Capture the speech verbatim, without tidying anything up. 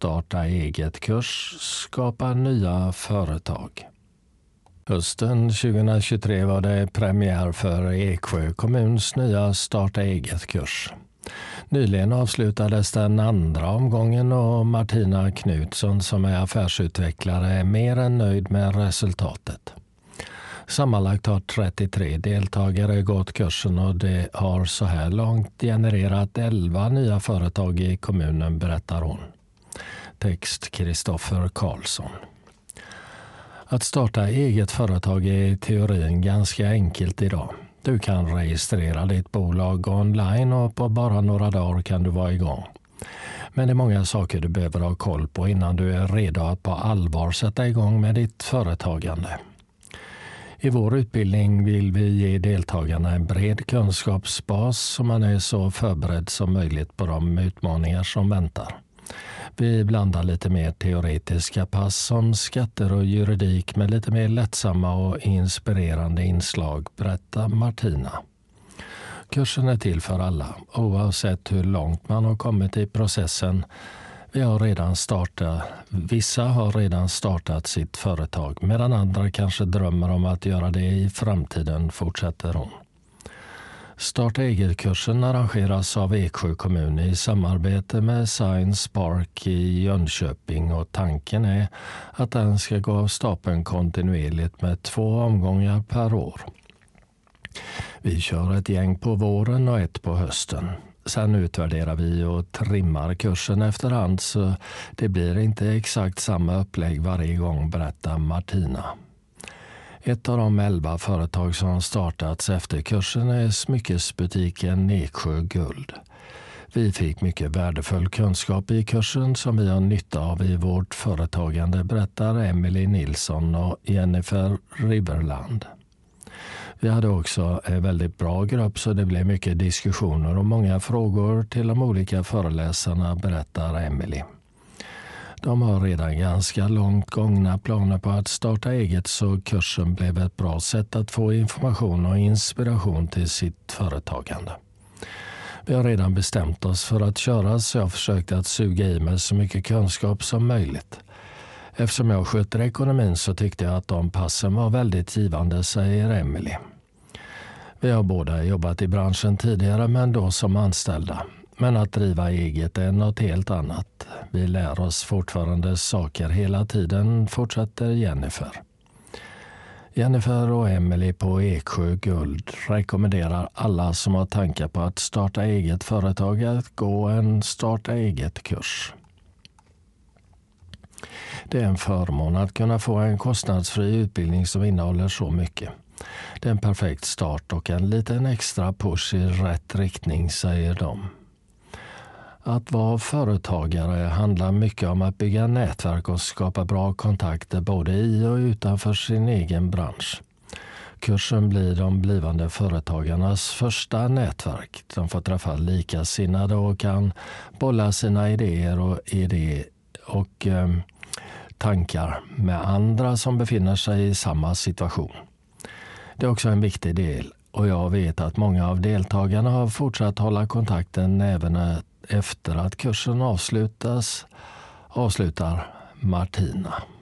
starta eget-kurs skapar nya företag. Hösten tjugohundratjugotre var det premiär för Eksjö kommuns nya starta eget-kurs. Nyligen avslutades den andra omgången och Martina Knutsson som är affärsutvecklare är mer än nöjd med resultatet. Sammanlagt har trettiotre deltagare gått kursen och det har så här långt genererat elva nya företag i kommunen, berättar hon. Text Kristoffer Karlsson. Att starta eget företag är i teorin ganska enkelt idag. Du kan registrera ditt bolag online och på bara några dagar kan du vara igång. Men det är många saker du behöver ha koll på innan du är redo att på allvar sätta igång med ditt företagande. I vår utbildning vill vi ge deltagarna en bred kunskapsbas så man är så förberedd som möjligt på de utmaningar som väntar. Vi blandar lite mer teoretiska pass som skatter och juridik med lite mer lättsamma och inspirerande inslag, berättar Martina. Kursen är till för alla, oavsett hur långt man har kommit i processen. Vi har redan startat, vissa har redan startat sitt företag medan andra kanske drömmer om att göra det i framtiden, fortsätter hon. Starta eget-kursen arrangeras av Eksjö kommun i samarbete med Science Park i Jönköping och tanken är att den ska gå av stapeln kontinuerligt med två omgångar per år. Vi kör ett gäng på våren och ett på hösten. Sen utvärderar vi och trimmar kursen efterhand så det blir inte exakt samma upplägg varje gång, berättar Martina. Ett av de elva företag som startats efter kursen är smyckesbutiken Eksjö Guld. Vi fick mycket värdefull kunskap i kursen som vi har nytta av i vårt företagande, berättar Emily Nilsson och Jennifer Riverland. Vi hade också en väldigt bra grupp så det blev mycket diskussioner och många frågor till de olika föreläsarna, berättar Emily. De har redan ganska långt gångna planer på att starta eget så kursen blev ett bra sätt att få information och inspiration till sitt företagande. Vi har redan bestämt oss för att köra så jag försökte att suga i mig så mycket kunskap som möjligt. Eftersom jag sköter ekonomin så tyckte jag att de passen var väldigt givande, säger Emily. Vi har båda jobbat i branschen tidigare men då som anställda. Men att driva eget är något helt annat. Vi lär oss fortfarande saker hela tiden, fortsätter Jennifer. Jennifer och Emily på Eksjö Guld rekommenderar alla som har tankar på att starta eget företag att gå en starta eget-kurs. Det är en förmån att kunna få en kostnadsfri utbildning som innehåller så mycket. Det är en perfekt start och en liten extra push i rätt riktning, säger de. Att vara företagare handlar mycket om att bygga nätverk och skapa bra kontakter både i och utanför sin egen bransch. Kursen blir de blivande företagarnas första nätverk. De får träffa likasinnade och kan bolla sina idéer och, idé och eh, tankar med andra som befinner sig i samma situation. Det är också en viktig del och jag vet att många av deltagarna har fortsatt hålla kontakten även efter att kursen avslutas, avslutar Martina.